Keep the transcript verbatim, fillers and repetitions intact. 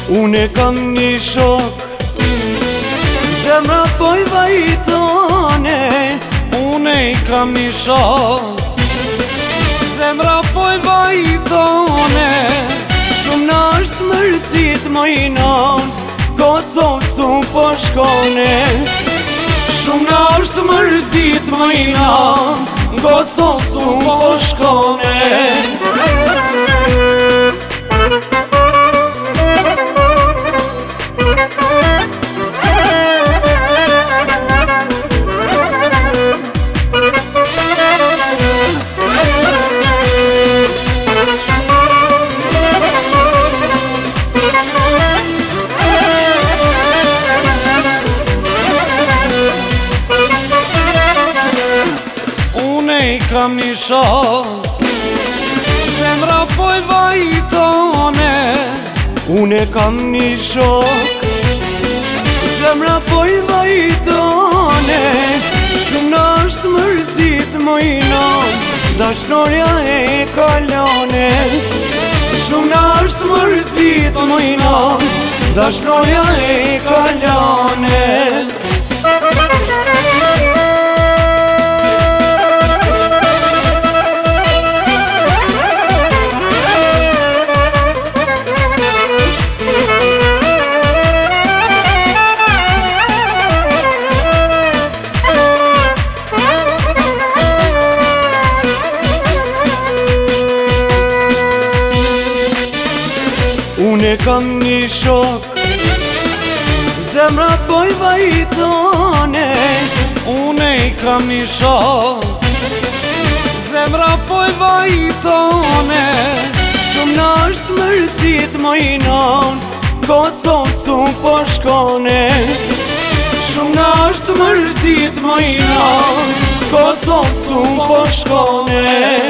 Unë kam një shok, zemra poj vajtone. Unë kam një shok, zemra poj vajtone. Shumë në është mërësit mojnon, Kosovë su po shkone. Shumë në është mërësit mojnon, Kosovë su po shkone. Kam një shok, zemra poj vajtone. Une kam një shok, zemra poj vajtone. Shumë në është mërësit mojnon, dashnoria e kalone. Shumë në është mërësit mojnon, dashnoria e kalone. Une kam një shok, zemra poj vajtone. Une kam një shok, zemra poj vajtone. Shumë në është mërësit mojnon, Kosovë su po shkone. Shumë në është mërësit mojnon, Kosovë su po shkone.